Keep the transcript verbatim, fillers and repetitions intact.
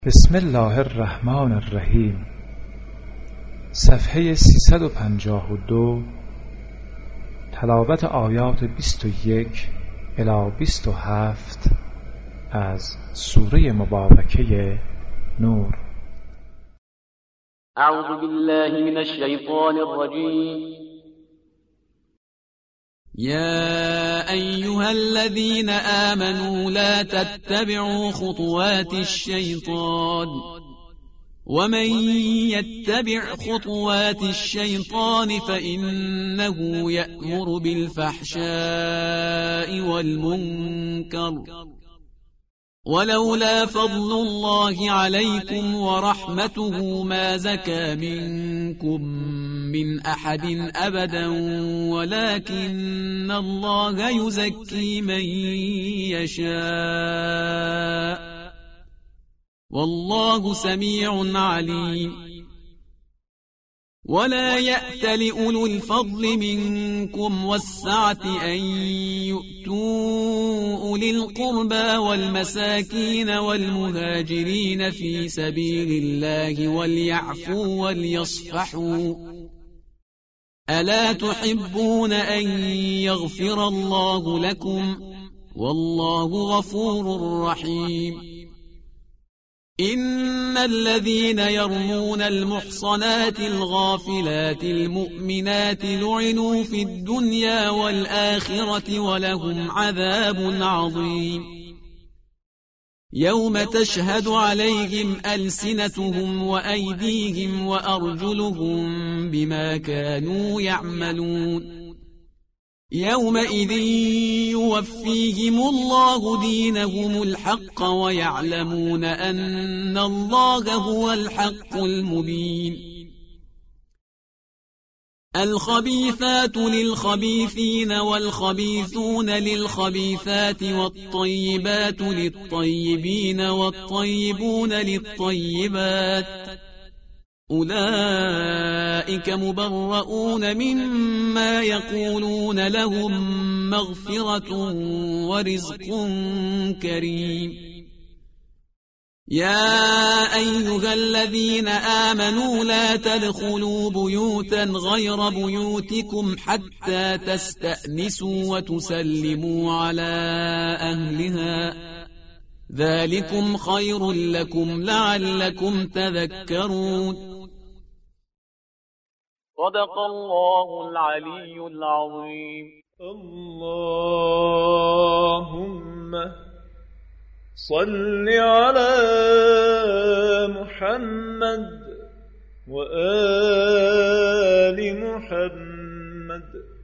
بسم الله الرحمن الرحیم. صفحه سیصد و پنجاه و دو، تلاوت آیات بیست و یک الی بیست و هفت از سوره مبارکه نور. اعوذ بالله من الشیطان الرجیم. يا أيها الذين آمنوا لا تتبعوا خطوات الشيطان ومن يتبع خطوات الشيطان فإنه يأمر بالفحشاء والمنكر ولولا فضل الله عليكم ورحمته ما زكى منكم من أحد أبدا ولكن الله يزكي من يشاء والله سميع عليم. ولا يأتل أولو الفضل منكم والسعة أن يؤتوا أولي القربى والمساكين والمهاجرين في سبيل الله وليعفوا وليصفحوا ألا تحبون أن يغفر الله لكم والله غفور رحيم. إن الذين يرمون المحصنات الغافلات المؤمنات لعنوا في الدنيا والآخرة ولهم عذاب عظيم. يوم تشهد عليهم ألسنتهم وأيديهم وأرجلهم بما كانوا يعملون. يومئذ يوفيهم الله دينهم الحق ويعلمون أن الله هو الحق المبين. الخبيثات للخبيثين والخبيثون للخبيثات والطيبات للطيبين والطيبون للطيبات أولئك مبرؤون مما يقولون لهم مغفرة ورزق كريم. يا أيها الذين آمنوا لا تدخلوا بيوتا غير بيوتكم حتى تستأنسوا وتسلموا على أهلها ذلكم خير لكم لعلكم تذكرون. صدق الله العلي العظيم. اللهم صل على محمد وآل محمد.